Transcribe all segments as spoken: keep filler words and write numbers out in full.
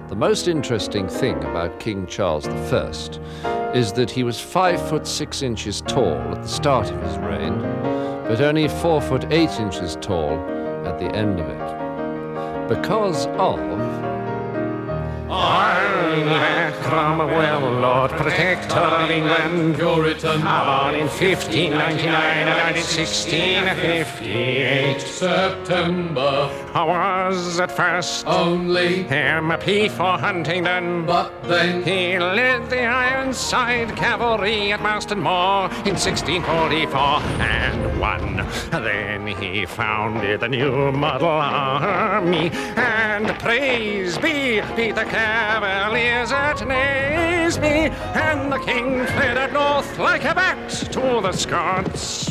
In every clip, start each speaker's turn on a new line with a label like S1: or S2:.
S1: The most interesting thing about King Charles the First is that he was five foot six inches tall at the start of his reign, but only four foot eight inches tall at the end of it. Because of...
S2: Oliver Cromwell, Lord Protector of England, Puritan, born in fifteen ninety-nine and in sixteen fifty-eight.
S3: September
S2: was at first
S3: only
S2: M P for Huntingdon,
S3: but then
S2: he led the Ironside Cavalry at Marston Moor in sixteen forty-four and won. Then he founded the New Model Army, and praise be, beat the Cavaliers at Naseby, and the King fled up north like a bat to the Scots.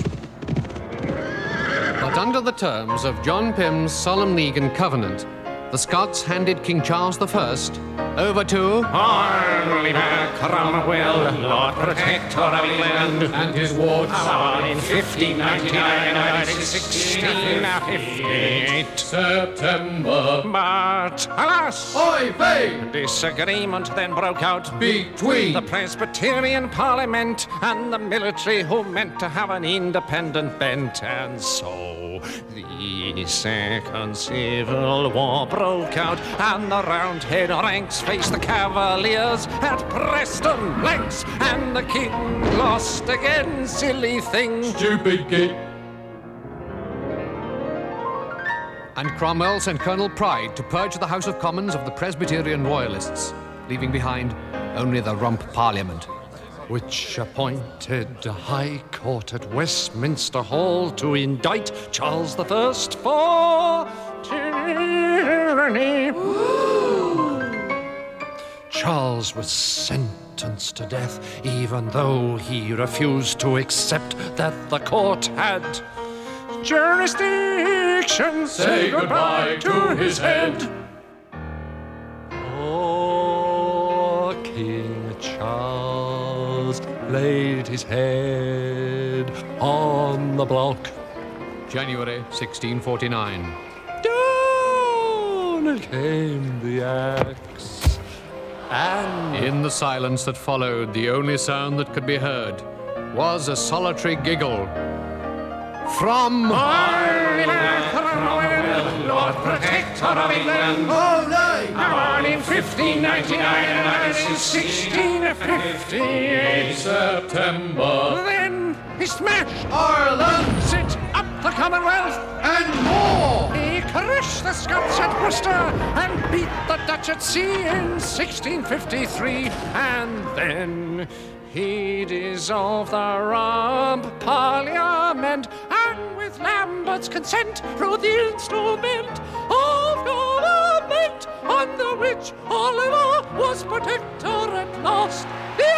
S4: But under the terms of John Pym's Solemn League and Covenant, the Scots handed King Charles the First over to
S2: Oliver Cromwell, Lord Protector of England,
S3: and his wards,
S2: born in fifteen ninety-nine and in sixteen fifty-eight.
S3: September.
S2: But alas,
S3: Oy vey!
S2: disagreement then broke out
S3: Between
S2: the Presbyterian Parliament and the military, who meant to have an independent bent, and so the Second Civil War broke out, and the Roundhead ranks faced the Cavaliers at Preston Lakes, and the King lost again, silly thing.
S3: stupid git.
S4: and Cromwell sent Colonel Pride to purge the House of Commons of the Presbyterian Royalists, leaving behind only the Rump Parliament.
S1: Which appointed a High Court at Westminster Hall to indict Charles the First for tyranny. Charles was sentenced to death, even though he refused to accept that the court had jurisdiction.
S3: Say goodbye to his head.
S1: Oh, King Charles laid his head on the block.
S4: January sixteen forty-nine.
S1: Down came the axe, and
S4: In the silence that followed, the only sound that could be heard was a solitary giggle from
S2: Oliver Cromwell, Lord Protector of England.
S3: Oh, nay!
S2: Born in fifteen ninety-nine and in sixteen fifty-eight.
S3: September.
S2: Then he smashed,
S3: Ireland
S2: set up the Commonwealth.
S3: and more.
S2: He crushed the Scots at Worcester and beat the Dutch at sea in sixteen fifty-three. And then he dissolved the Rump Parliament, and with Lambert's consent wrote the instrument of government, under which Oliver was protector at last. The